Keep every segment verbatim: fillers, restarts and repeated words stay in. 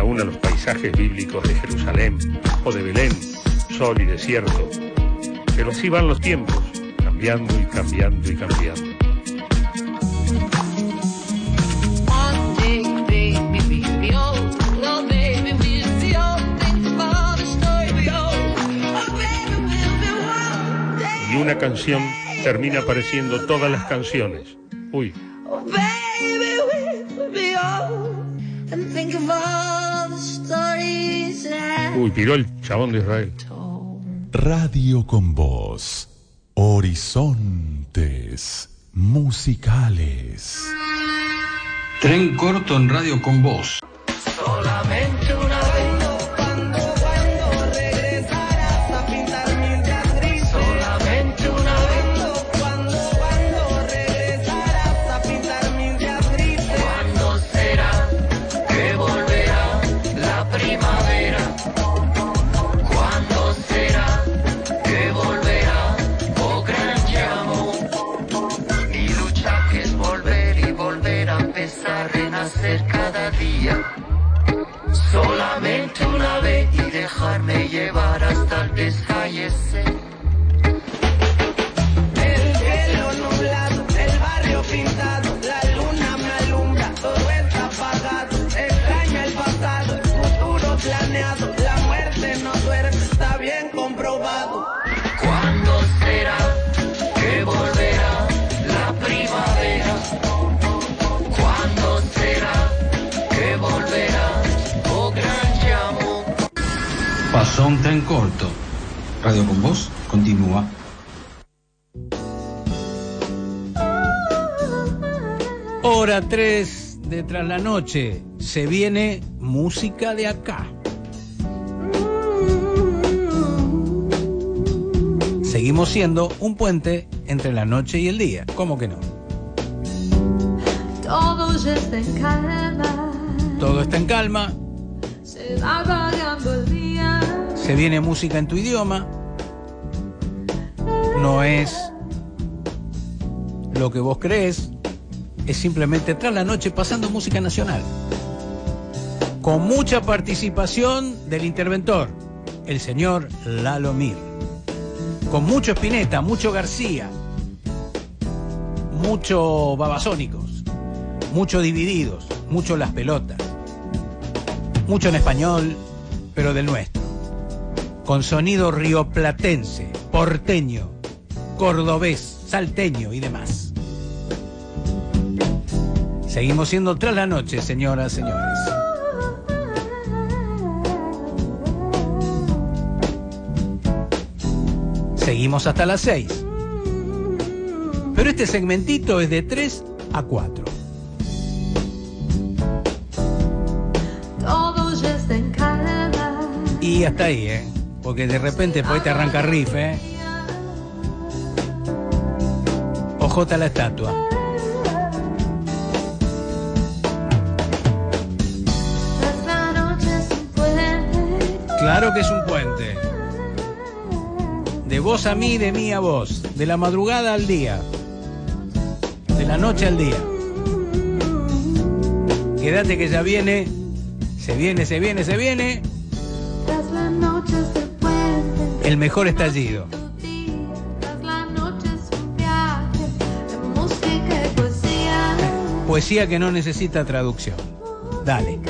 aún a los paisajes bíblicos de Jerusalén o de Belén, sol y desierto. Pero así van los tiempos, cambiando y cambiando y cambiando. Y una canción termina apareciendo todas las canciones. Uy. Uy, piró el chabón de Israel. Radio con Voz. Horizontes musicales. Tren corto en Radio con Voz. Solamente una vez. Cuando, cuando regresarás a pintar mi teatris. Solamente una vez. Cuando, cuando regresarás a pintar mi teatris. ¿Cuándo será que volverá la primavera? ¿Cuándo será que volverá, oh gran llamo? Mi lucha que es volver y volver a empezar, renacer cada día. Solamente una vez y dejarme llevar hasta el desfallecer. El cielo nublado, el barrio pintado, la luna me alumbra, todo está apagado. Extraña el pasado, el futuro planeado, la muerte no duerme, está bien comprobado. ¿Cuándo será que volverá la primavera? ¿Cuándo será que volverá? Pasó un tren corto. Radio con Voz continúa. Hora tres de Tras la Noche. Se viene música de acá. Seguimos siendo un puente entre la noche y el día. ¿Cómo que no? Todo ya está en calma. Todo está en calma. Se va variando el día. Se viene música en tu idioma. No es lo que vos crees. Es simplemente Tras la Noche pasando música nacional. Con mucha participación del interventor, el señor Lalo Mir. Con mucho Spinetta, mucho García, mucho Babasónicos, mucho Divididos, mucho Las Pelotas, mucho en español, pero del nuestro. Con sonido rioplatense, porteño, cordobés, salteño y demás. Seguimos siendo Tras la Noche, señoras, señores. Seguimos hasta las seis. Pero este segmentito es de tres a cuatro. Todo ya está en calma. Y hasta ahí, ¿eh? Porque de repente por ahí te arranca riff, ¿eh? Ojota la estatua. Claro que es un puente. De vos a mí, de mí a vos. De la madrugada al día. De la noche al día. Quédate que ya viene. Se viene, se viene, se viene. El mejor estallido. Poesía que no necesita traducción. Dale.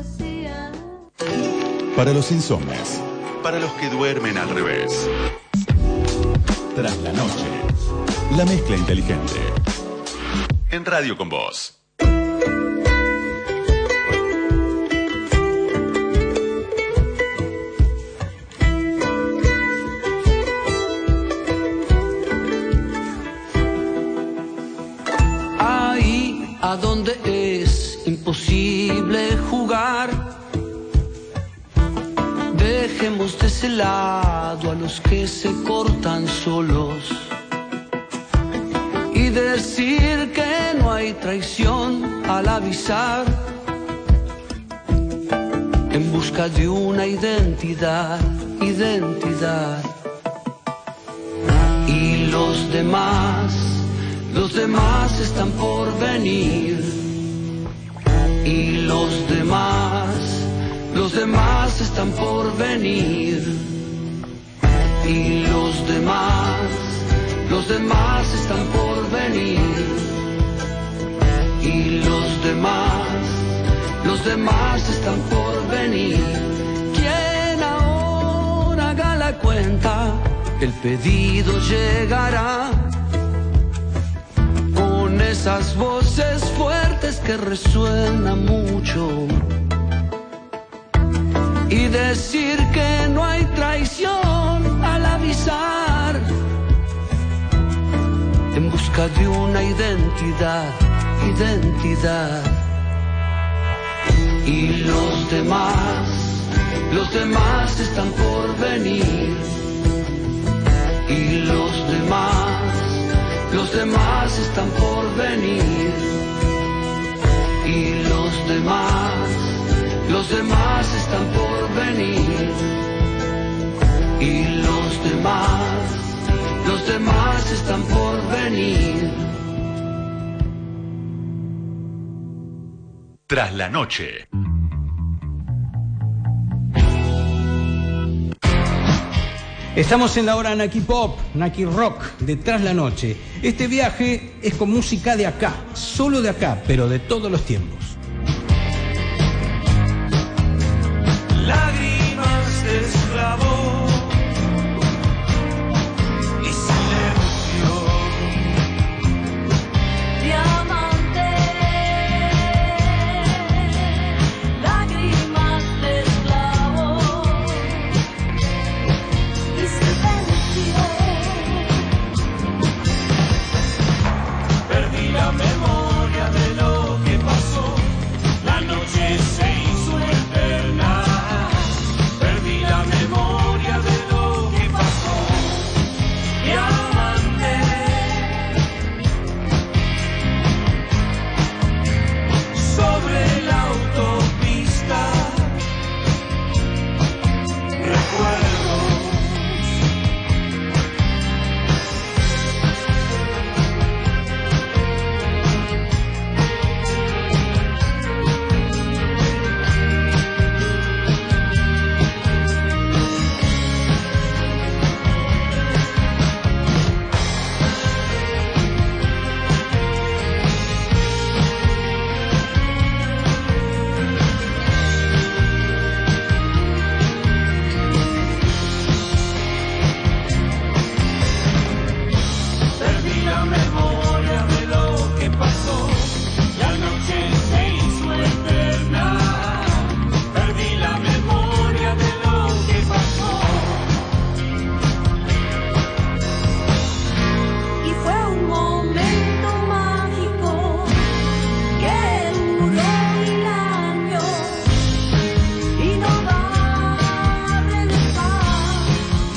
Para los insomnes, para los que duermen al revés. Tras la Noche, la mezcla inteligente. En Radio con Voz. Ahí a donde es imposible jugar, dejemos de ese lado a los que se cortan solos y decir que no hay traición al avisar en busca de una identidad, identidad. Y los demás, los demás están por venir. Y los demás, los demás están por venir. Y los demás, los demás están por venir. Y los demás, los demás están por venir. Quien ahora haga la cuenta, el pedido llegará. Con esas voces fuertes que resuenan mucho. Y decir que no hay traición al avisar. En busca de una identidad, identidad. Y los demás, los demás están por venir. Y los demás, los demás están por venir. Y los demás, los demás están por venir. Y los demás, los demás están por venir. Tras la noche. Estamos en la hora Naki Pop, Naki Rock, de Tras la Noche. Este viaje es con música de acá, solo de acá, pero de todos los tiempos. Lágrimas de esclavo y silencio. Diamante, lágrimas de esclavo y silencio. Perdí la memoria de lo que pasó. La noche se hizo eterna. Perdí la memoria de lo que pasó. Diamante, sobre la autopista, recuerdos. Perdí la memoria de lo que pasó. La noche se hizo eterna. Perdí la memoria de lo que pasó. Y fue un momento mágico que duró mil años y no va a regresar.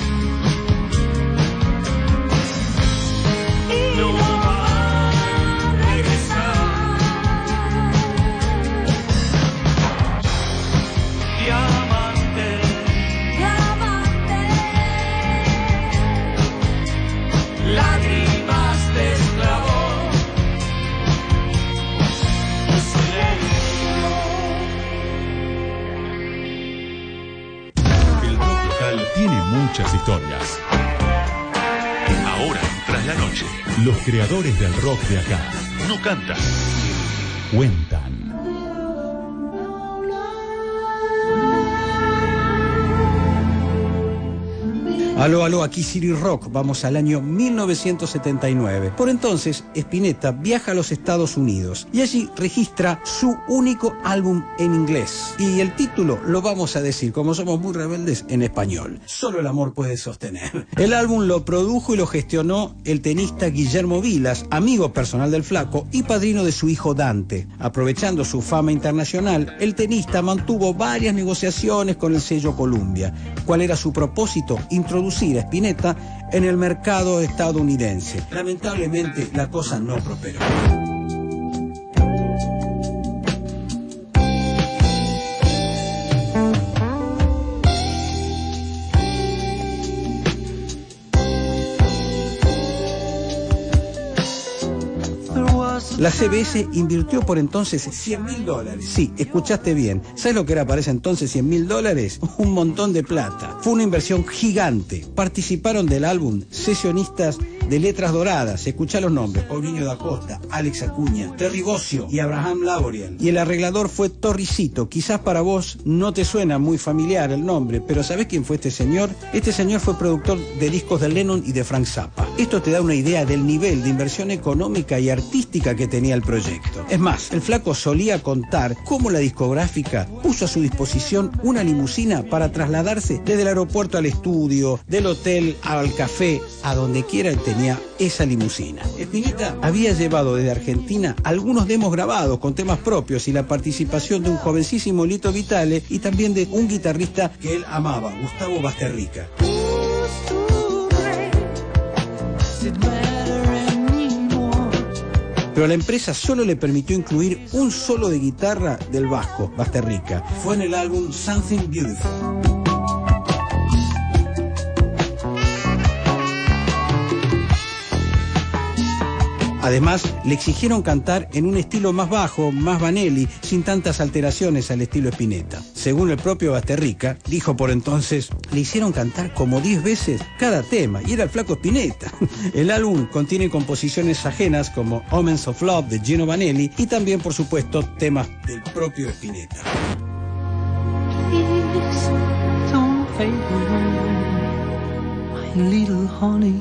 Y no va a regresar. Diamante, diamante, lágrimas de esclavo y silencio. El rock local tiene muchas historias. Ahora, tras la noche, los creadores del rock de acá no cantan, cuentan. Aló, aló, aquí City Rock, vamos al año mil novecientos setenta y nueve. Por entonces, Spinetta viaja a los Estados Unidos y allí registra su único álbum en inglés. Y el título lo vamos a decir, como somos muy rebeldes, en español. Solo el amor puede sostener. El álbum lo produjo y lo gestionó el tenista Guillermo Vilas, amigo personal del Flaco y padrino de su hijo Dante. Aprovechando su fama internacional, el tenista mantuvo varias negociaciones con el sello Columbia. ¿Cuál era su propósito? Introducir a Spinetta en el mercado estadounidense. Lamentablemente la cosa no prosperó. There was a La C B S invirtió por entonces cien mil dólares. Sí, escuchaste bien. ¿Sabes lo que era para ese entonces cien mil dólares? Un montón de plata. Fue una inversión gigante. Participaron del álbum sesionistas de Letras Doradas. Escuchá los nombres: Paulinho da Costa, Alex Acuña, Terry Bozzio y Abraham Laboriel. Y el arreglador fue Torricito. Quizás para vos no te suena muy familiar el nombre, pero ¿sabés quién fue este señor? Este señor fue productor de discos de Lennon y de Frank Zappa. Esto te da una idea del nivel de inversión económica y artística que tenía el proyecto. Es más, el flaco solía contar cómo la discográfica puso a su disposición una limusina para trasladarse desde el aeropuerto al estudio, del hotel al café, a donde quiera él tenía esa limusina. Spinetta había llevado desde Argentina algunos demos grabados con temas propios y la participación de un jovencísimo Lito Vitale y también de un guitarrista que él amaba, Gustavo Basterrica. Pero la empresa solo le permitió incluir un solo de guitarra del vasco, Basterrica. Fue en el álbum Something Beautiful. Además, le exigieron cantar en un estilo más bajo, más Vanelli, sin tantas alteraciones al estilo Spinetta. Según el propio Basterrica, dijo por entonces, le hicieron cantar como diez veces cada tema, y era el flaco Spinetta. El álbum contiene composiciones ajenas como Omens of Love de Gino Vanelli y también, por supuesto, temas del propio Spinetta. Please don't fade away, my little honey.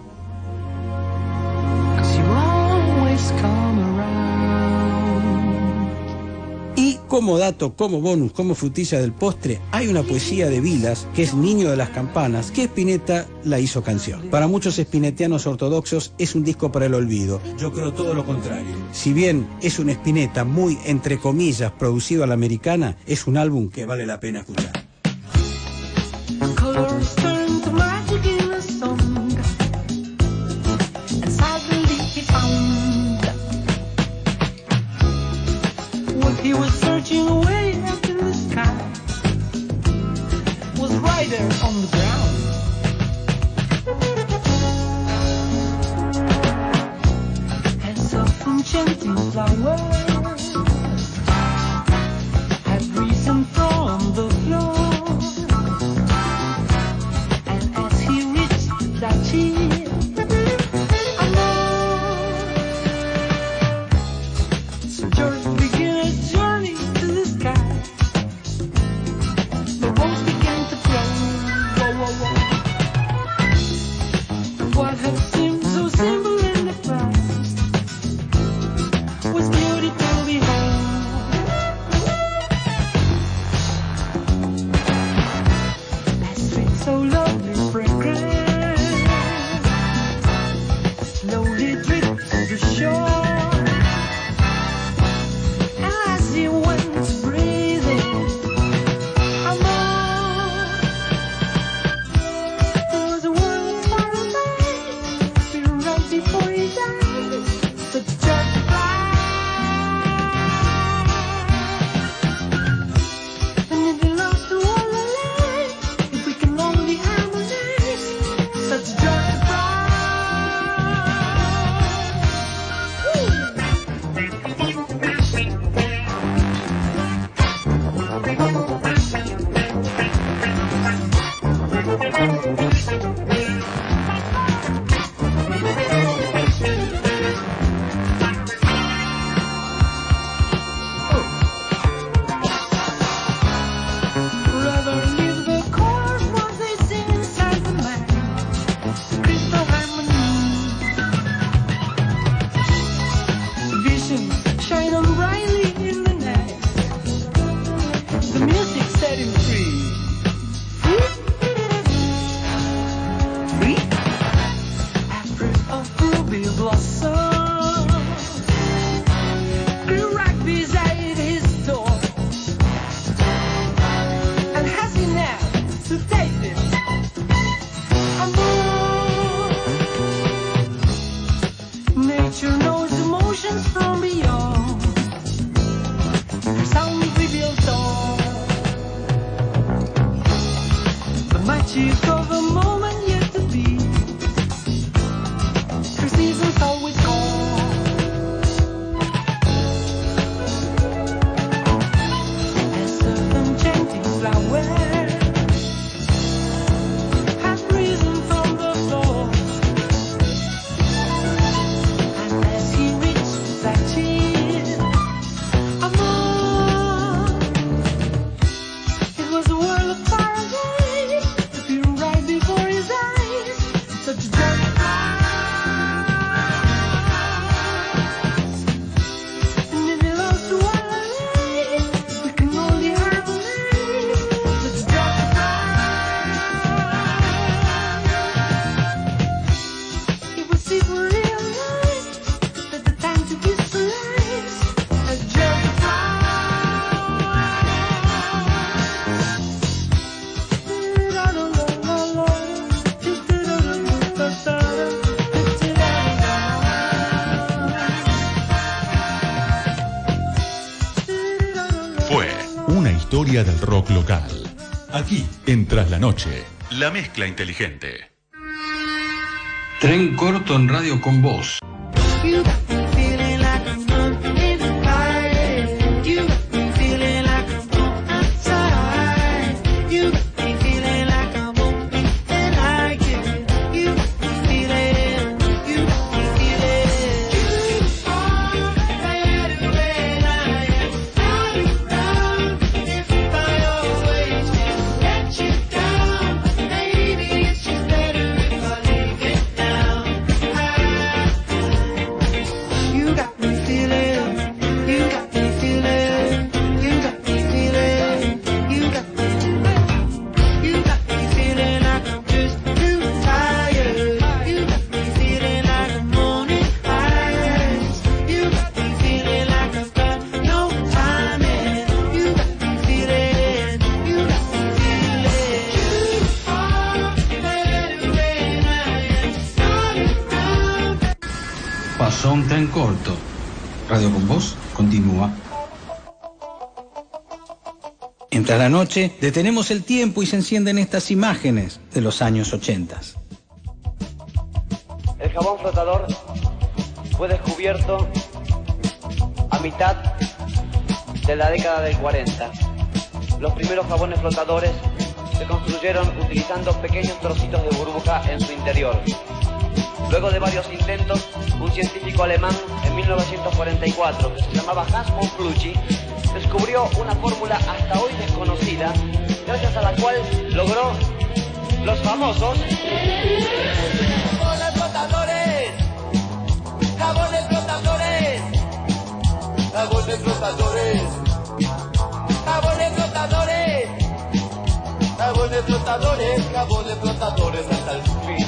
Y como dato, como bonus, como frutilla del postre, hay una poesía de Vilas, que es Niño de las Campanas, que Spinetta la hizo canción. Para muchos spinettianos ortodoxos es un disco para el olvido. Yo creo todo lo contrario. Si bien es un Spinetta muy, entre comillas, producido a la americana, es un álbum que vale la pena escuchar. Colors turn to magic in a song, and suddenly he found what he was searching away up in the sky was right there on the ground. And soft enchanting flowers had risen from the floor. Historia del rock local. Aquí, en Tras la Noche, la mezcla inteligente. Tren corto en Radio con Voz. Pasó un tren corto. Radio con Voz continúa. Entra la noche, detenemos el tiempo y se encienden estas imágenes de los años ochenta. El jabón flotador fue descubierto a mitad de la década del cuarenta. Los primeros jabones flotadores se construyeron utilizando pequeños trocitos de burbuja en su interior. Luego de varios intentos, un científico alemán en mil novecientos cuarenta y cuatro, que se llamaba Hans von Flucci, descubrió una fórmula hasta hoy desconocida, gracias a la cual logró los famosos jabones flotadores, jabones flotadores, jabones flotadores, jabones flotadores, jabones flotadores, jabones flotadores hasta el fin.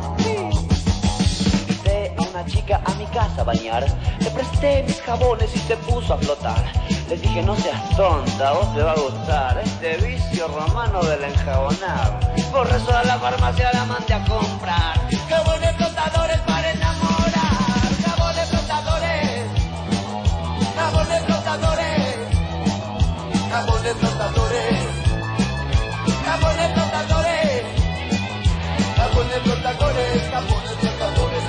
Una chica a mi casa a bañar, le presté mis jabones y se puso a flotar. Le dije, no seas tonta, a vos te va a gustar este vicio romano del enjabonar. Por eso a la farmacia la mandé a comprar jabones flotadores para enamorar. Jabones flotadores, jabones flotadores, jabones flotadores, jabones flotadores, jabones flotadores, jabones flotadores.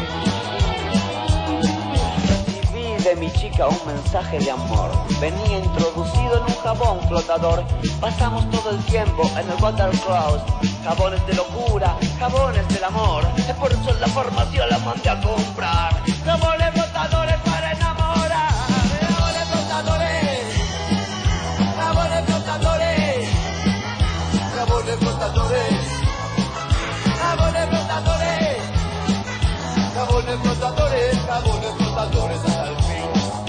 De mi chica un mensaje de amor. Venía introducido en un jabón flotador. Pasamos todo el tiempo en el watercross. Jabones de locura, jabones del amor. Por eso en la farmacia la mandé a comprar jabones flotadores para enamorar. Jabones flotadores, jabones flotadores, jabones flotadores, jabones flotadores, jabones flotadores, jabones flotadores hasta el fin.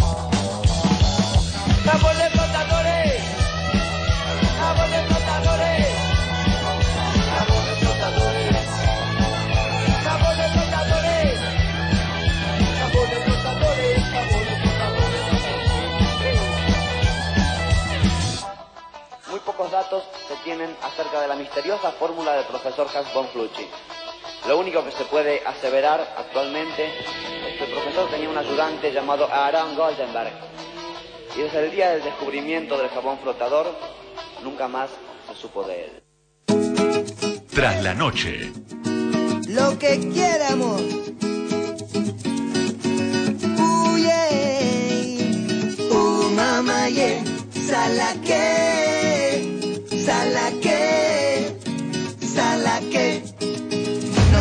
Jabones flotadores, jabones flotadores, jabones flotadores, jabones flotadores, jabones flotadores, jabones flotadores. Muy pocos datos se tienen acerca de la misteriosa fórmula del profesor Hans von Flucci. Lo único que se puede aseverar actualmente es que el profesor tenía un ayudante llamado Aaron Goldenberg. Y desde el día del descubrimiento del jabón flotador, nunca más se supo de él. Tras la Noche. Lo que quiere amor. Uh, yeah. Uh, mamá, yeah. Salaque. Salaque.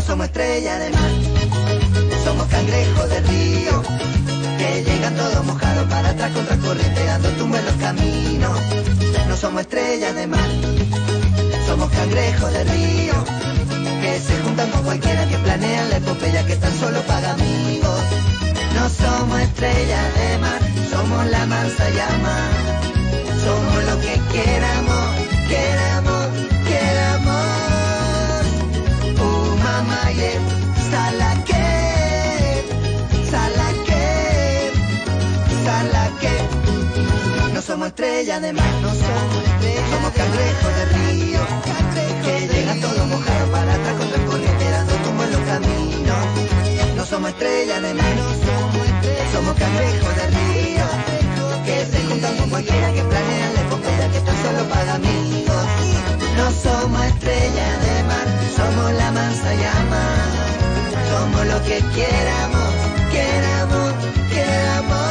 somos estrellas de mar, somos cangrejos del río, que llegan todos mojados para atrás contra corriente, dando tumba en los caminos. No somos estrellas de mar, somos cangrejos del río, que se juntan con cualquiera que planean la epopeya, que tan solo paga amigos. No somos estrellas de mar, somos la mansa llama, somos lo que queramos, queramos, queramos. Uh, mamá, yeah, salaque, salaque, salaque. No somos estrellas de mar, no somos estrellas, somos cangrejos de río, que llegan todos mojados para atrás contra el corriente, dando tumbo en los caminos. No somos estrellas de mar, somos cangrejos de río, que se juntan con cualquiera que planean la epopeya, que tan solo paga amigos. No somos estrellas de mar, somos la mansa llama, somos lo que queramos, queramos, queramos.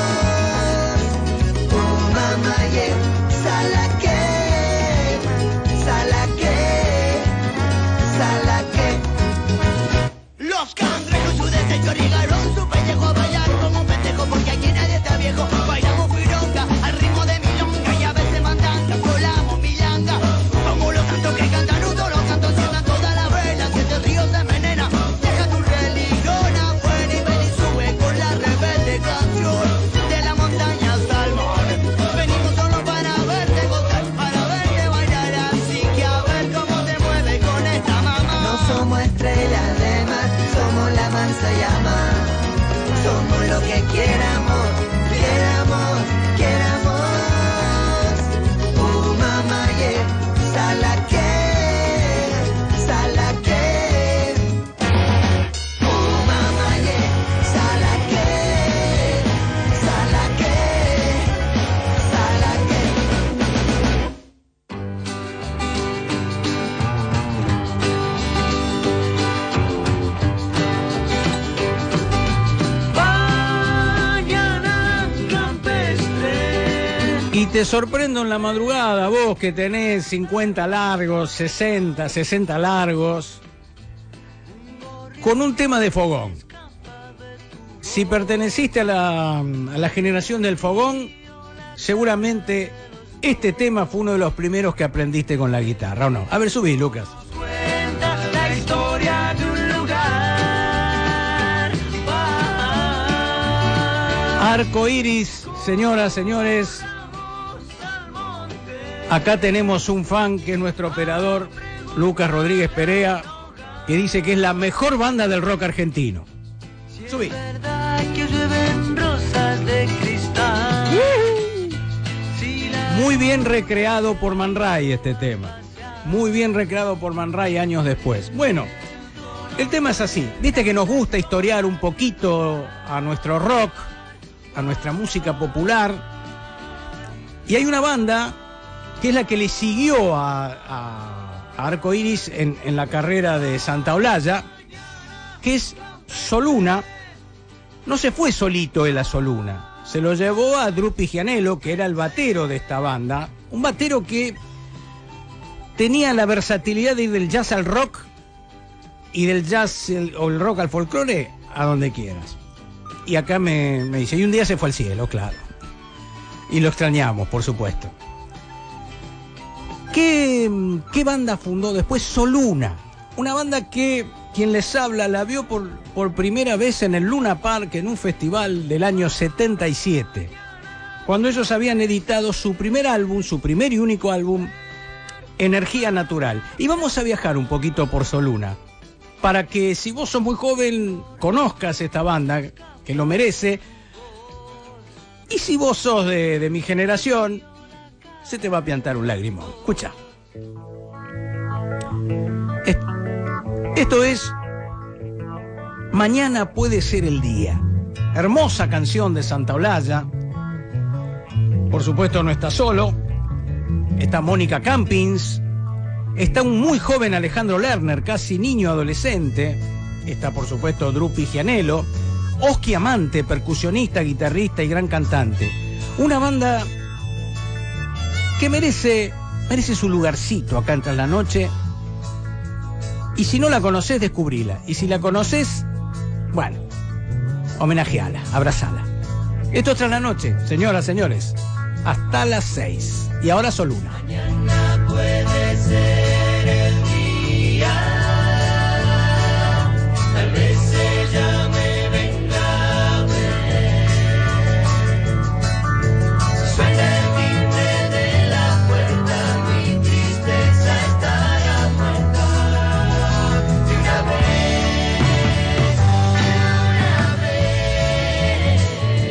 Uh, mamá, yeah, salaque, salaque, salaque. Los cangrejos su desecho ligaron su pellejo a bailar como un pendejo, porque aquí nadie está viejo. Bailamos pironga al ritmo de milonga y a veces mandanga, colamos milanga. Somos los santos que cantan todos los cantos, cierran todas las velas, que este río se envenena. Deja tu religión afuera y ven y sube con la rebelde canción de la montaña hasta el mar. Venimos solo para verte gozar, para verte bailar, así que a ver cómo te mueves con esta mamá. No somos estrellas de mar, somos la mansa llama, somos lo que queramos, queramos, queramos. Uh, mamá, yeah, salaque, salaque. Uh, mamá, yeah, salaque, salaque, salaque. Y te sorprendo en la madrugada, vos que tenés cincuenta largos, sesenta, sesenta largos, con un tema de fogón. Si perteneciste a la, a la generación del fogón, seguramente este tema fue uno de los primeros que aprendiste con la guitarra, ¿o no? A ver, subí, Lucas. Cuentas la historia de un lugar. Arco Iris, señoras, señores. Acá tenemos un fan que es nuestro operador, Lucas Rodríguez Perea, que dice que es la mejor banda del rock argentino. Subí. Que llueven rosas de cristal. Muy bien recreado por Man Ray este tema. Muy bien recreado por Man Ray años después. Bueno, el tema es así. Viste que nos gusta historiar un poquito a nuestro rock, a nuestra música popular. Y hay una banda que es la que le siguió a, a, a Arco Iris en, en la carrera de Santa Olalla, que es Soluna. No se fue solito él a Soluna, se lo llevó a Drupi Gianello, que era el batero de esta banda, un batero que tenía la versatilidad de ir del jazz al rock y del jazz el, o el rock al folclore a donde quieras. Y acá me, me dice, y un día se fue al cielo, claro, y lo extrañamos, por supuesto. ¿Qué, qué banda fundó después? Soluna, una banda que quien les habla la vio por, por primera vez en el Luna Park en un festival del año setenta y siete, cuando ellos habían editado su primer álbum, su primer y único álbum, Energía Natural. Y vamos a viajar un poquito por Soluna, para que si vos sos muy joven conozcas esta banda, que lo merece, y si vos sos de, de mi generación, se te va a piantar un lagrimón. Escucha. Esto es Mañana puede ser el día. Hermosa canción de Santa Olalla. Por supuesto no está solo. Está Mónica Campins. Está un muy joven Alejandro Lerner, casi niño adolescente. Está por supuesto Drupi Gianello. Oski Amante, percusionista, guitarrista y gran cantante. Una banda que merece, merece su lugarcito acá en Tras la Noche. Y si no la conocés, descubrila. Y si la conocés, bueno, homenajeala, abrazala. Esto es Tras la Noche, señoras, señores. Hasta las seis. Y ahora solo una. Mañana puede ser el día. Tal vez ella me venga a ver. Suena el timbre de la puerta, mi tristeza estará muerta. De una vez, de una vez.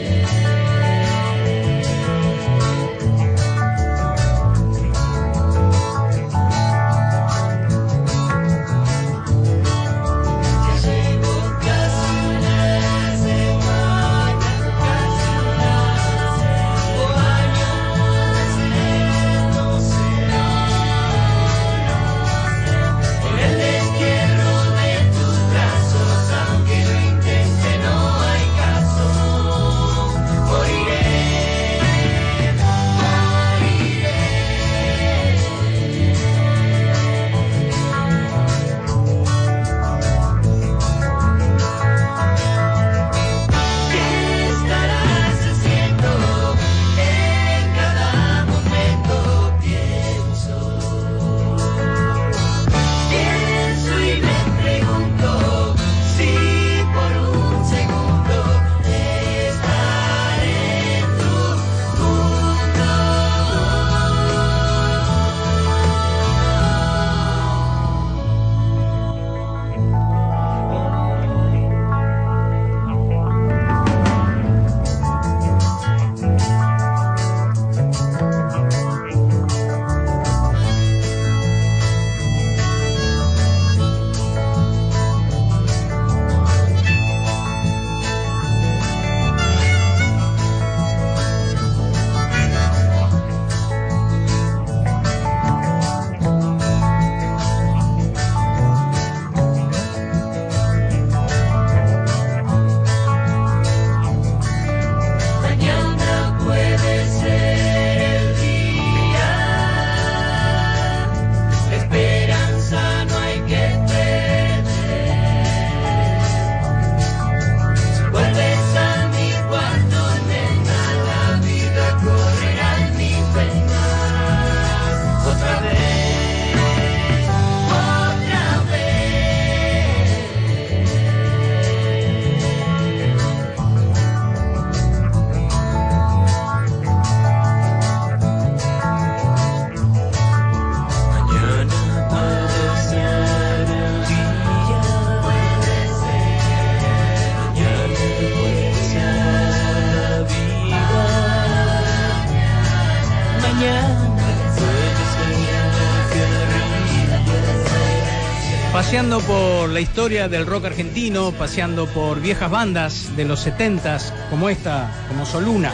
Paseando por la historia del rock argentino, paseando por viejas bandas de los setentas, como esta, como Soluna.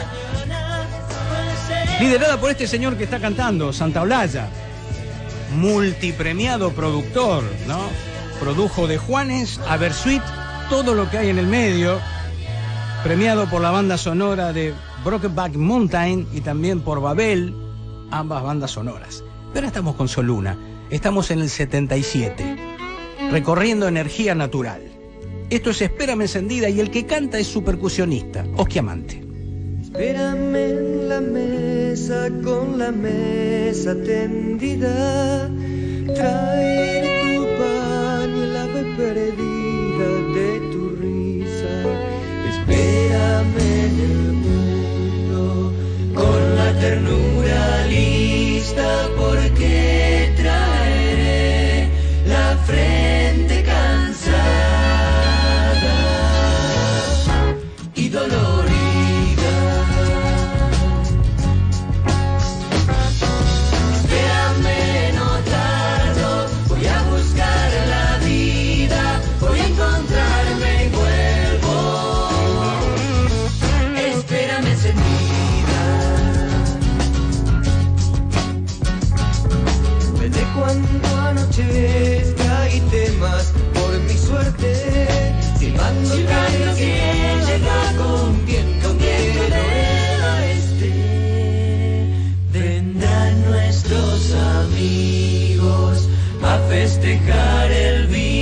Liderada por este señor que está cantando, Santa Olalla, multipremiado productor, ¿no? Produjo de Juanes a Bersuit, todo lo que hay en el medio, premiado por la banda sonora de Brokeback Mountain y también por Babel, ambas bandas sonoras. Pero ahora estamos con Soluna, estamos en el setenta y siete, recorriendo energía natural. Esto es Espérame Encendida y el que canta es su percusionista, Osquiamante. Espérame en la mesa con la mesa tendida, traer tu pan y la ave perdida de tu risa. Espérame en el mundo con la ternura lista, porque traeré la frente cansada y dolorida. Espérame, no tardo, voy a buscar la vida, voy a encontrarme y vuelvo. Espérame encendida. Desde cuando anochezca y temas por mi suerte, silbando que llega con viento que del oeste, vendrán nuestros amigos a festejar el vino.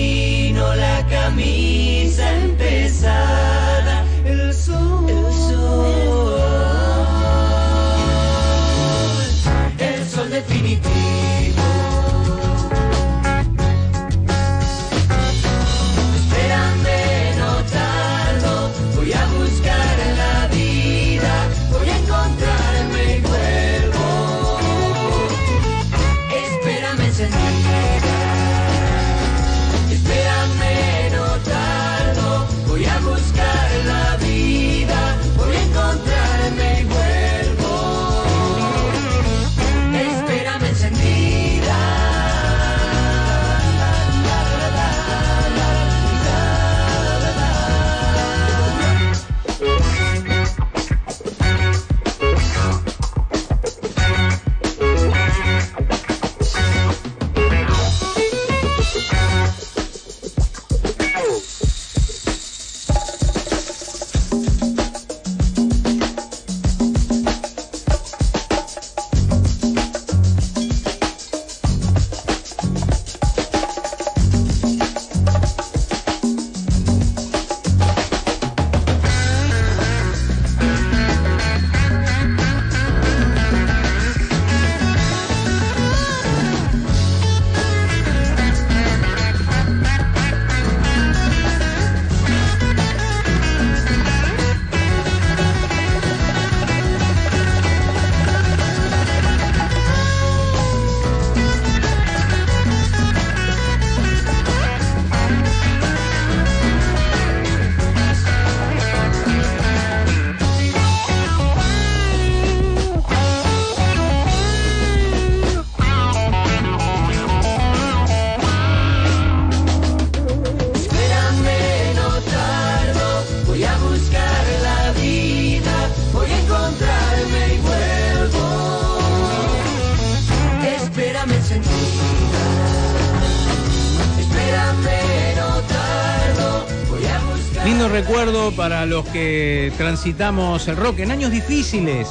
Espérame, no tardo, voy a buscar. Lindo recuerdo para los que transitamos el rock en años difíciles.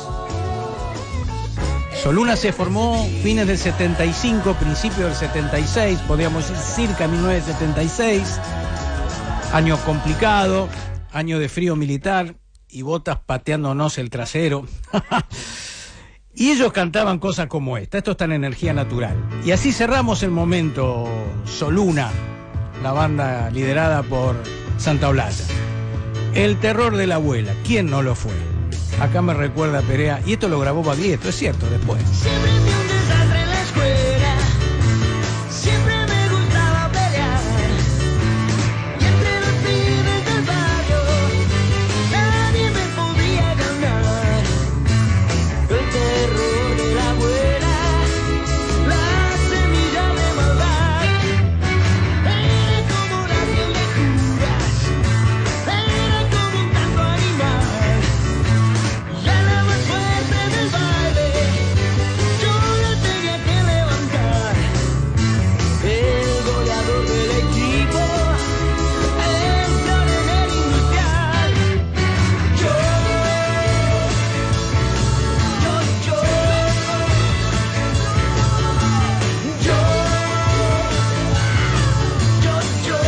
Soluna se formó fines del setenta y cinco, principios del setenta y seis, podríamos decir circa mil novecientos setenta y seis. Año complicado, año de frío militar y botas pateándonos el trasero. Y ellos cantaban cosas como esta. Esto está en Energía Natural. Y así cerramos el momento Soluna, la banda liderada por Santa Olalla. El terror de la abuela. ¿Quién no lo fue? Acá me recuerda a Perea. Y esto lo grabó Baglietto, es cierto, después. Siempre fui un desastre en la escuela, siempre me gustaba pelear, y entre los pibes del barrio nadie me podía ganar. El terror de la abuela, la semilla de maldad, era como una piel de curas, era como un tanto animal. Ya la más fuerte del baile, yo la tenía que levantar. El goleador del equipo, el florero industrial. Yo, yo, yo, yo, yo, yo.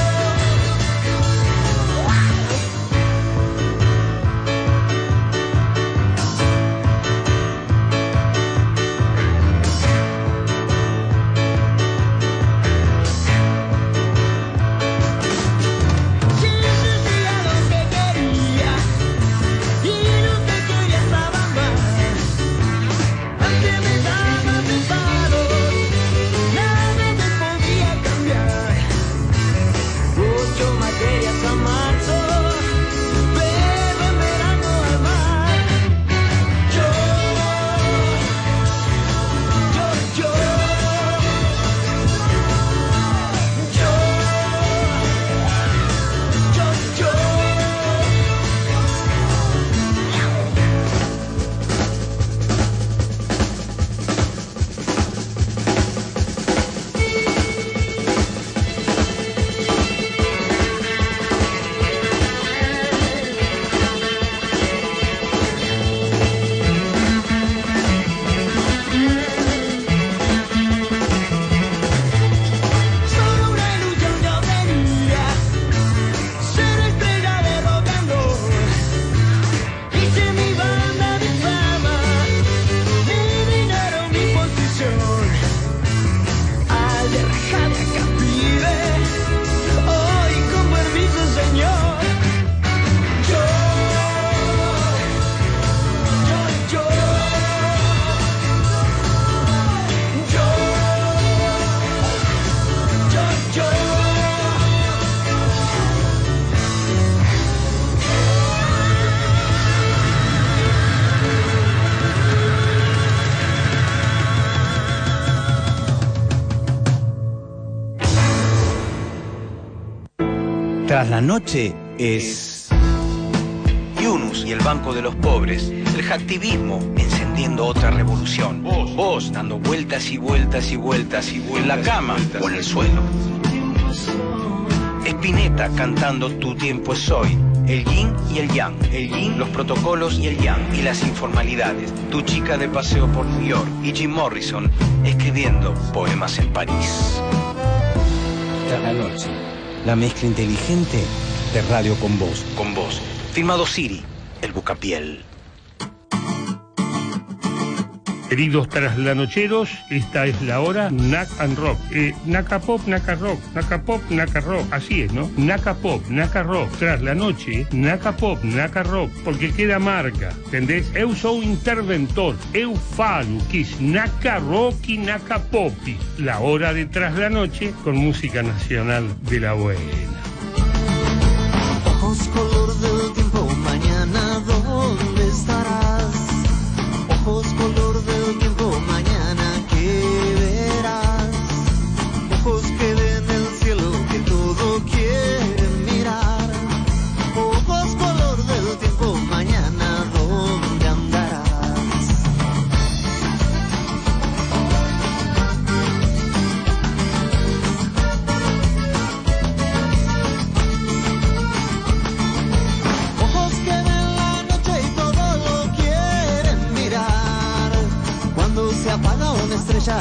Quien decía lo que quería y lo que quería estaba mal. Aunque me daba mis palos, nada me podía cambiar. Ocho materias a marzo, pero en verano al mar. Yo, yo, yo, yo, yo, yo. Solo una ilusión yo tenía, ser estrella de rock and roll. Hice mi banda, mi fama, mi dinero, mi posición. Al dejar de acá vive, hoy como el viceseñor. Yo, yo, yo, yo, yo, yo. Tras la noche es Yunus y el Banco de los Pobres, el hacktivismo encendiendo otra revolución, vos, vos dando vueltas y vueltas y vueltas y vueltas en la cama o en el suelo. Spinetta cantando Tu tiempo es hoy, el yin y el yang, el yin, los protocolos y el yang y las informalidades, Tu chica de paseo por New York y Jim Morrison escribiendo poemas en París. Tras la noche, la mezcla inteligente de Radio con Voz, con Voz. Filmado Siri, el Bucapiel. Queridos traslanocheros, esta es la hora Knack and Rock. Eh, Naka Pop, Naka Rock, Naka Pop, Naka Rock. Así es, ¿no? Naka Pop, Naka Rock. Tras la noche, Naka Pop, Naka Rock. Porque queda marca, ¿entendés? Eu sou interventor. Eu falo que es Naka Rock y Naka Pop. La hora de Tras la noche con música nacional de la buena. Ojos color del tiempo, mañana ¿dónde estarás? Ojos color del tiempo, mañana ¿qué verás? Ojos que ven el cielo, que todo quieren mirar. Ojos color del tiempo, mañana ¿dónde andarás?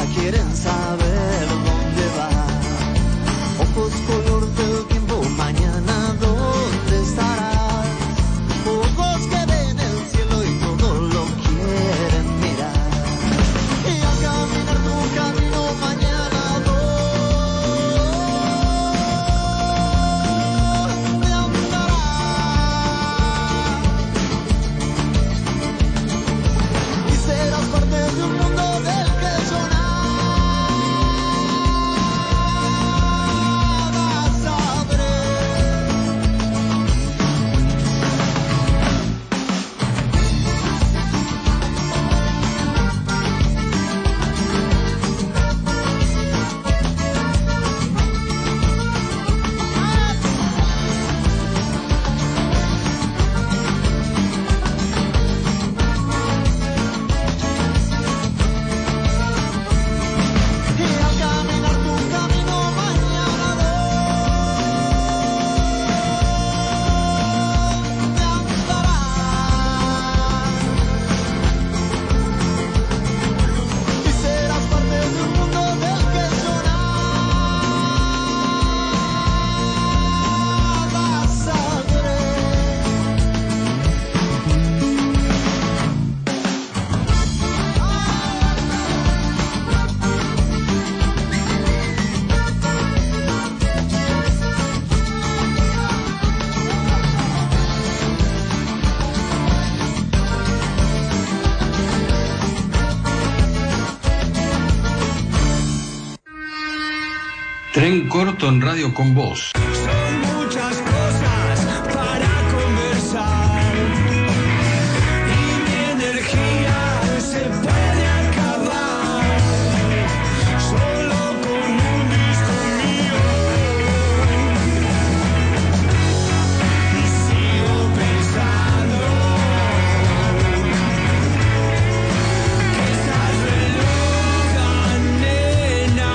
quieren saber dónde va. Ojos color del tiempo, mañana dónde estarás. Ojos que ven el cielo y todo lo quieren mirar. Y al caminar tu camino mañana dónde andarás. Y serás parte de un mundo del que yo Tren corto en Radio con Voz. Son muchas cosas para conversar y mi energía se puede acabar solo con un disco mío. Y sigo pensando que estás re loca, nena.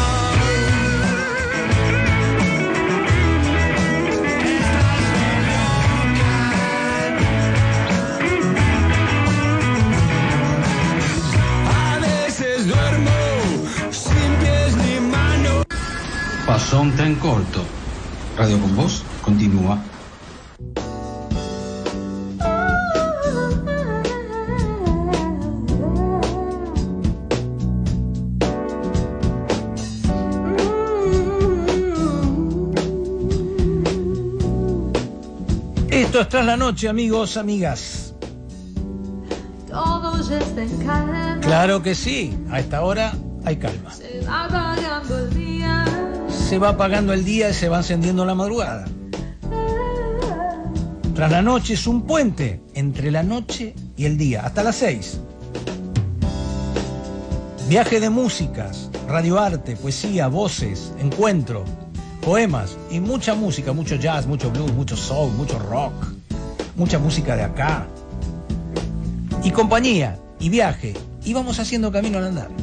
Pasó un tren corto. Radio con Voz continúa. Esto es Tras la Noche, amigos, amigas. Todo ya está en calma. Claro que sí, a esta hora hay calma. Se va apagando el día. Se va apagando el día y se va encendiendo la madrugada. Tras la Noche es un puente entre la noche y el día, hasta las seis. Viaje de músicas, radioarte, poesía, voces, encuentro, poemas y mucha música, mucho jazz, mucho blues, mucho soul, mucho rock, mucha música de acá. Y compañía, y viaje, y vamos haciendo camino al andar.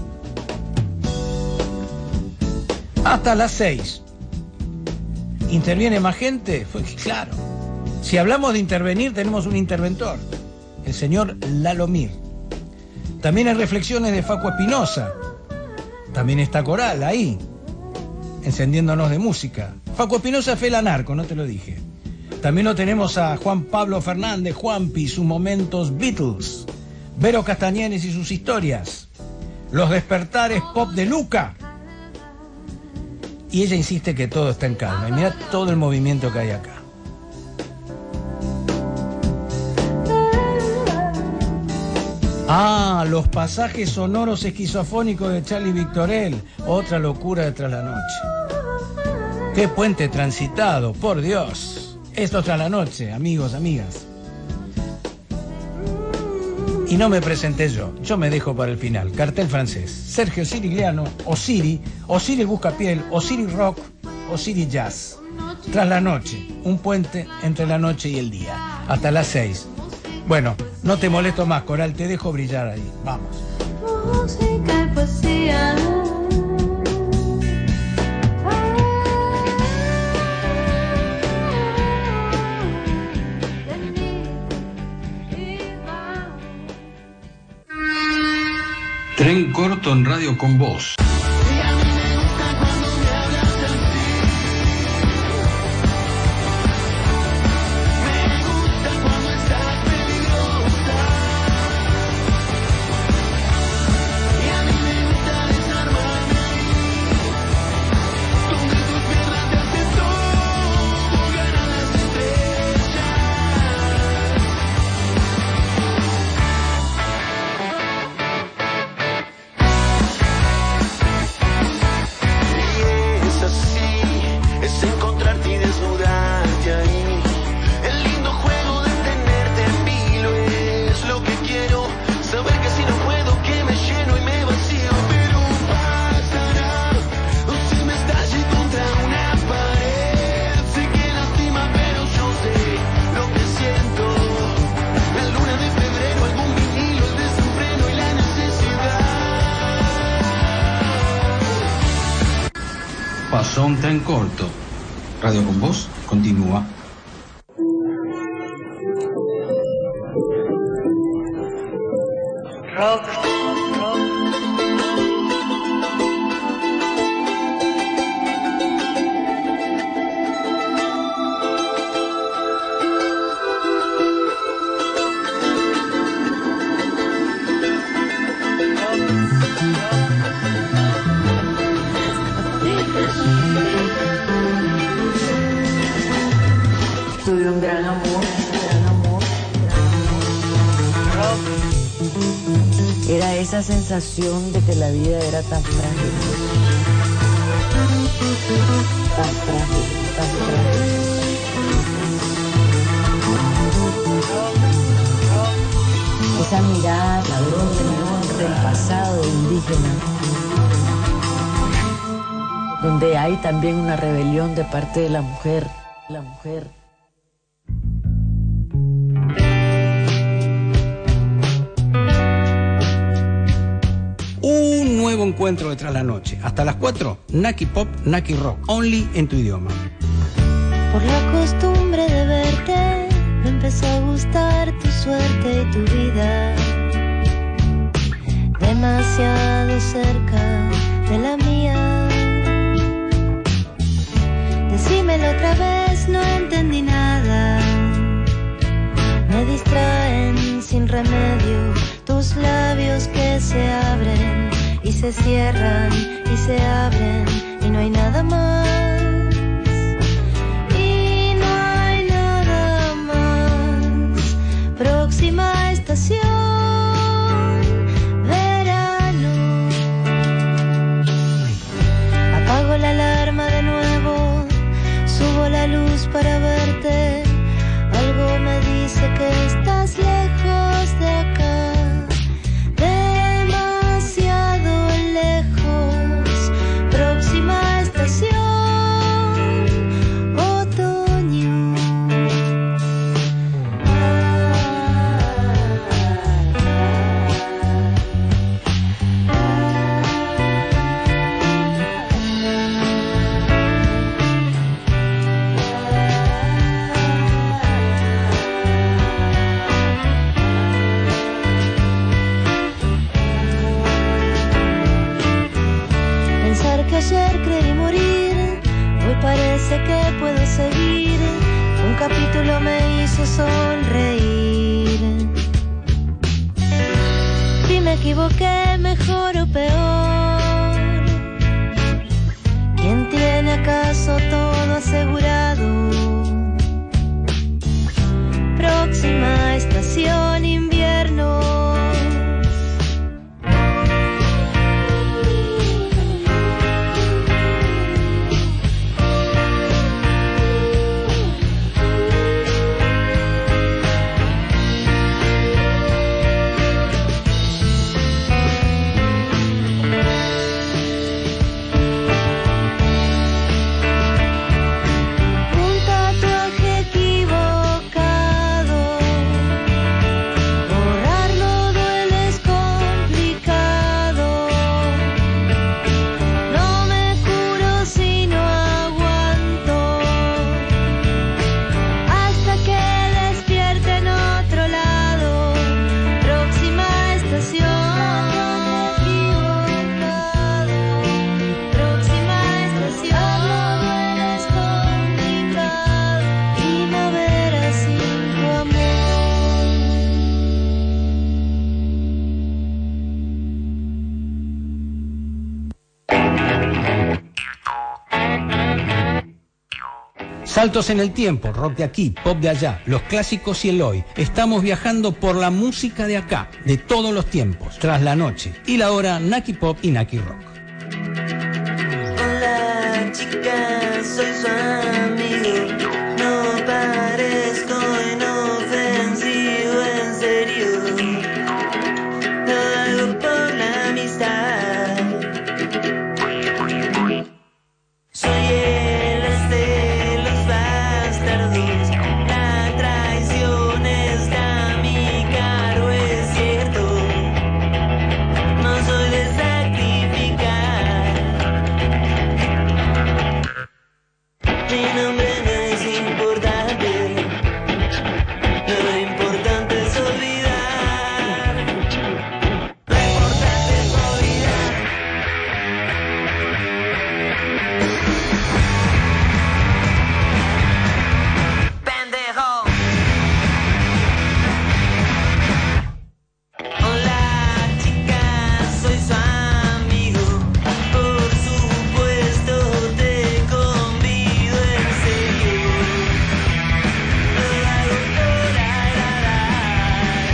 Hasta las seis. ¿Interviene más gente? Pues claro. Si hablamos de intervenir, tenemos un interventor, el señor Lalo Mir. También hay reflexiones de Facu Espinosa. También está Coral ahí, encendiéndonos de música. Facu Espinosa fue el anarco, no te lo dije. También lo tenemos a Juan Pablo Fernández, Juanpi, sus momentos Beatles. Vero Castañenes y sus historias. Los despertares pop de Luca. Y ella insiste que todo está en calma. Y mira todo el movimiento que hay acá. Ah, los pasajes sonoros esquizofónicos de Charlie Victorel. Otra locura de Tras la Noche. Qué puente transitado, por Dios. Esto es Tras la Noche, amigos, amigas. Y no me presenté yo, yo me dejo para el final. Cartel francés. Sergio Sirigliano, Osiri, Osiri Buscapiel, Osiri Rock, Osiri Jazz. Tras la Noche, un puente entre la noche y el día. Hasta las seis. Bueno, no te molesto más, Coral, te dejo brillar ahí. Vamos. Música y poesía. Tren corto en Radio con Voz. Pasó un tren corto. Radio con Voz continúa. Rock, Tuve un gran amor, un gran amor, un gran amor. Era esa sensación de que la vida era tan frágil. Tan frágil, tan frágil. Esa mirada del pasado indígena, donde hay también una rebelión de parte de la mujer, la mujer. Un nuevo encuentro de Tras la Noche. Hasta las cuatro, Naki Pop, Naki Rock. Only en tu idioma. Por la costumbre de verte, me empezó a gustar tu suerte y tu vida. Demasiado cerca de la mía. Decímelo otra vez, no entendí nada. Me distraen sin remedio tus labios que se abren y se cierran y se abren y no hay nada más. Y no hay nada más. Próxima estación, verano. Apago la alarma de nuevo, subo la luz para verte. Algo me dice que estás lejos de acá, demasiado lejos. Próxima estación, otoño. Pensar que ayer creí morir, hoy parece que puedo seguir. Un capítulo me hizo sonreír. Si me equivoqué, mejor o peor. ¿Quién tiene acaso todo asegurado? Próxima estación, invierno. Saltos en el tiempo, rock de aquí, pop de allá, los clásicos y el hoy. Estamos viajando por la música de acá, de todos los tiempos, tras la noche. Y la hora, Naki Pop y Naki Rock. Hola chicas, soy su amigo. No parezco inofensivo, en serio. Lo hago por la amistad. Soy el as de los bastardos. La traición está a mi cargo, es cierto. No soy de sacrificar. Mi nombre no es importante. Lo importante es olvidar. Lo importante es olvidar. Pendejo. Hola chicas, soy su amigo. Por supuesto te convido, en serio. Lo hago por agradar.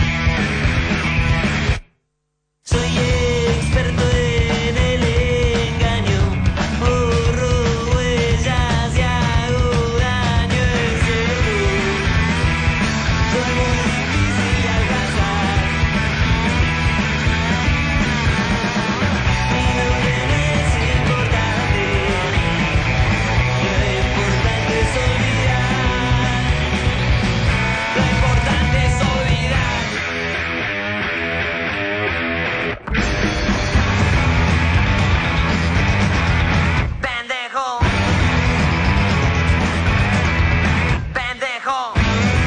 Soy experto en el engaño. Borro huellas y hago daño, en serio. Soy muy difícil de alcanzar. Mi nombre no es importante. Lo importante es olvidar. Lo importante es olvidar. Pendejo. Pendejo.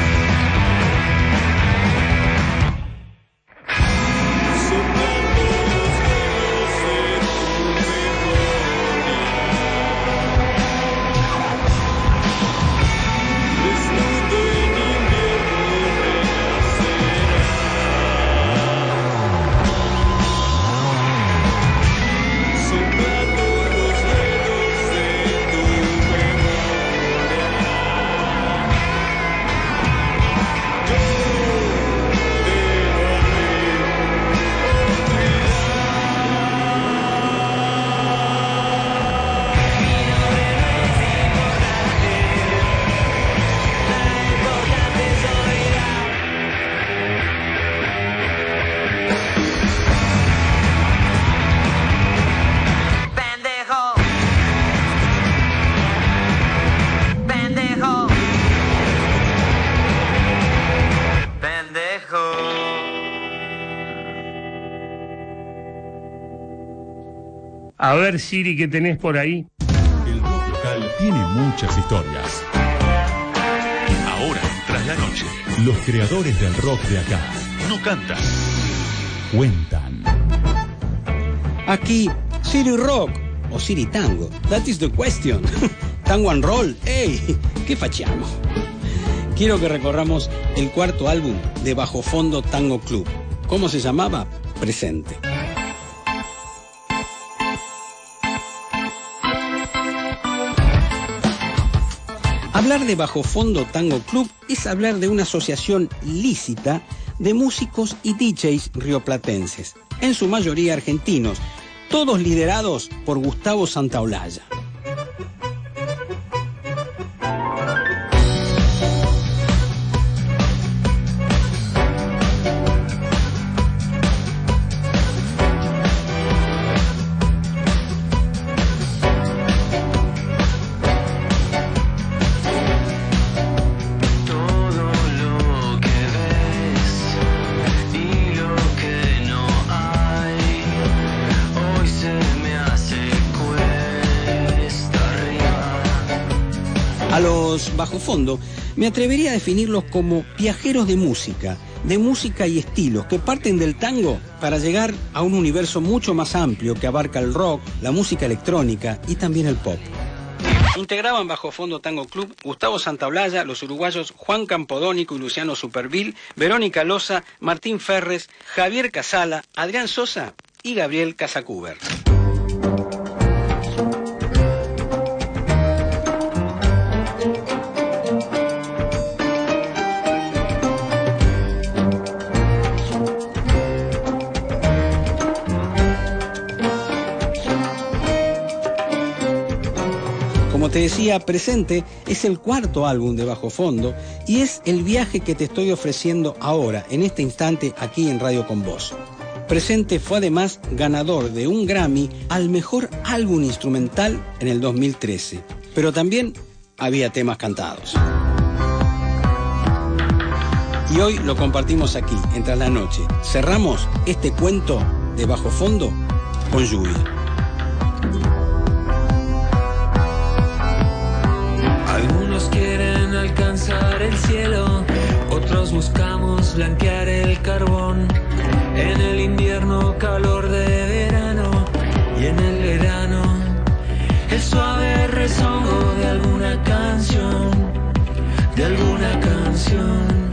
Pendejo. Pendejo. Pendejo. A ver, Siri, ¿qué tenés por ahí? El rock local tiene muchas historias. Ahora, tras la noche, los creadores del rock de acá no cantan, cuentan. Aquí, City Rock o City Tango. That is the question. Tango and Roll. ¡Ey! ¿Qué facciamo? Quiero que recorramos el cuarto álbum de Bajo Fondo Tango Club. ¿Cómo se llamaba? Presente. Hablar de Bajo Fondo Tango Club es hablar de una asociación lícita de músicos y D Js rioplatenses, en su mayoría argentinos, todos liderados por Gustavo Santaolalla. A los Bajo Fondo me atrevería a definirlos como viajeros de música, de música y estilos que parten del tango para llegar a un universo mucho más amplio que abarca el rock, la música electrónica y también el pop. Integraban Bajo Fondo Tango Club Gustavo Santaolalla, los uruguayos Juan Campodónico y Luciano Superville, Verónica Loza, Martín Ferres, Javier Casala, Adrián Sosa y Gabriel Casacuber. Como te decía, Presente es el cuarto álbum de Bajo Fondo y es el viaje que te estoy ofreciendo ahora, en este instante, aquí en Radio Con Vos. Presente fue además ganador de un Grammy al mejor álbum instrumental en el dos mil trece, pero también había temas cantados. Y hoy lo compartimos aquí, en Tras la Noche. Cerramos este cuento de Bajo Fondo con Lluvia. Algunos quieren alcanzar el cielo, otros buscamos blanquear el carbón. En el invierno calor de verano y en el verano el suave rezongo de alguna canción, de alguna canción.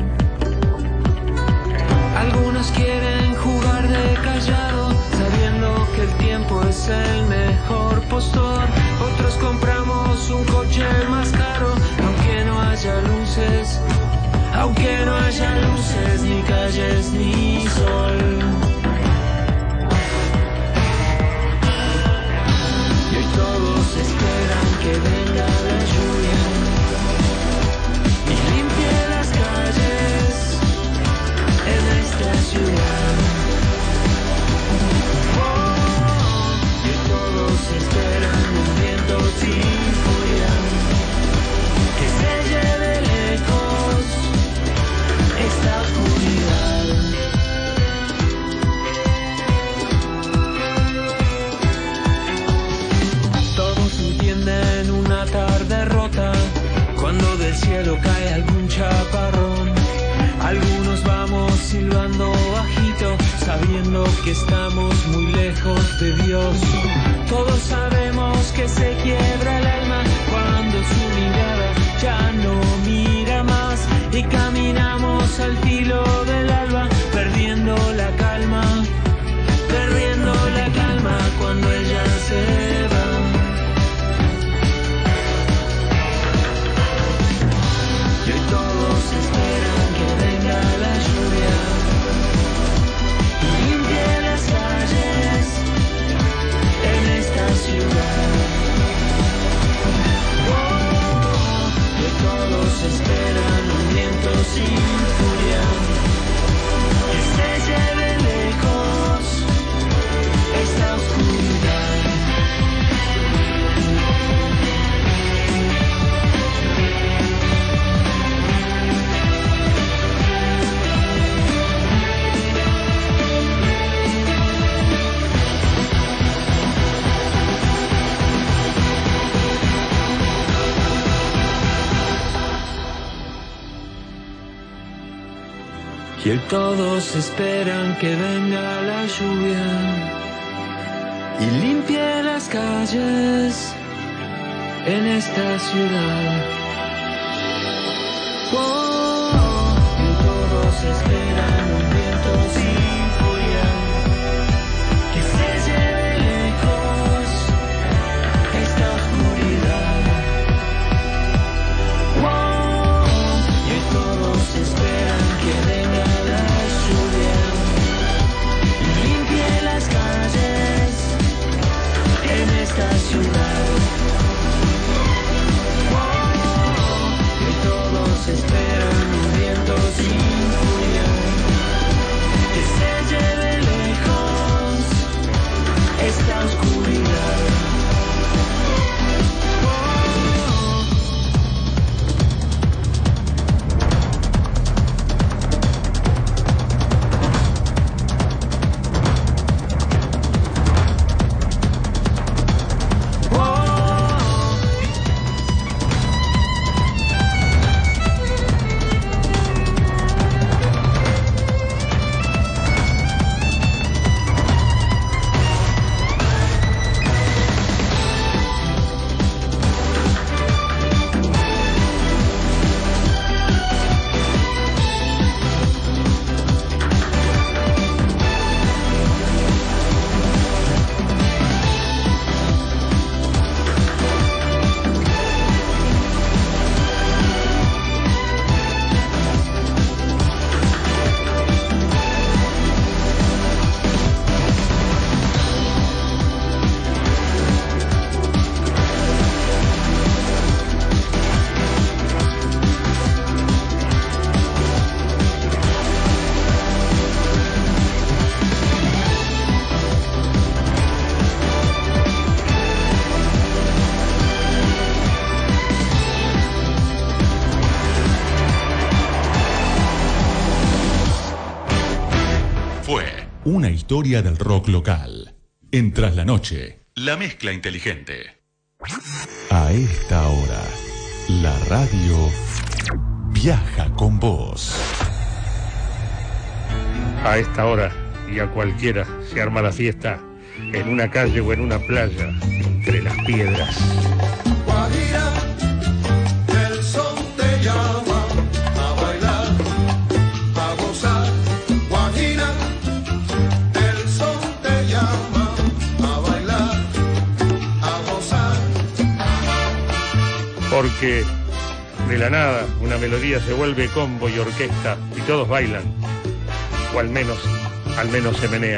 Algunos quieren jugar de callado, sabiendo que el tiempo es el mejor postor. Otros compramos un coche más caro, aunque no haya luces, aunque no haya luces, ni calles, ni sol. Y hoy todos esperan que venga la lluvia y limpie las calles en esta ciudad. Oh, y hoy todos esperan un viento sin furia que se lleve lejos esta oscuridad. Todos entienden una tarde rota cuando del cielo cae algún chaparrón. Algunos vamos silbando bajito, sabiendo que estamos muy lejos de Dios. Todos sabemos que se quiebra el alma cuando su mirada ya no mira más y caminamos al filo del alba, perdiendo la calma, perdiendo la calma cuando ella se va. Y hoy todos esperan que venga la lluvia y limpie las calles en esta ciudad. Oh, y hoy todos esperan un viento sin furia que se lleve lejos esta oscuridad. Y hoy todos esperan que venga la lluvia y limpie las calles en esta ciudad. Oh, y hoy todos esperan un viento sin furia que se lleve lejos esta oscuridad. Oh, y hoy todos esperan que venga la lluvia y limpie las calles en esta ciudad. Oh, y hoy todos esperan Una historia del rock local. En Tras la Noche, la mezcla inteligente. A esta hora, la radio viaja con vos. A esta hora y a cualquiera se arma la fiesta en una calle o en una playa, entre las piedras. Guajira, el son te llama a bailar, a gozar. Guajira, el son te llama a bailar, a gozar. Porque de la nada una melodía se vuelve combo y orquesta y todos bailan, o al menos, al menos se menea.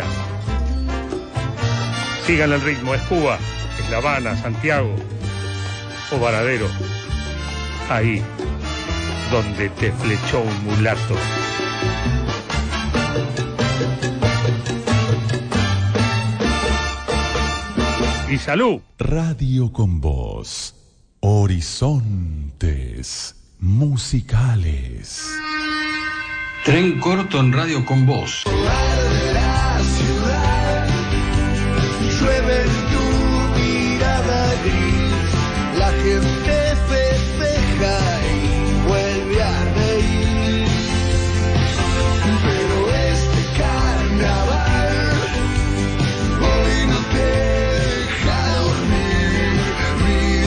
Sigan el ritmo, es Cuba, es La Habana, Santiago o Varadero, ahí donde te flechó un mulato. Y salud. Radio con vos. Horizontes musicales. Tren corto en Radio con vos. La ciudad.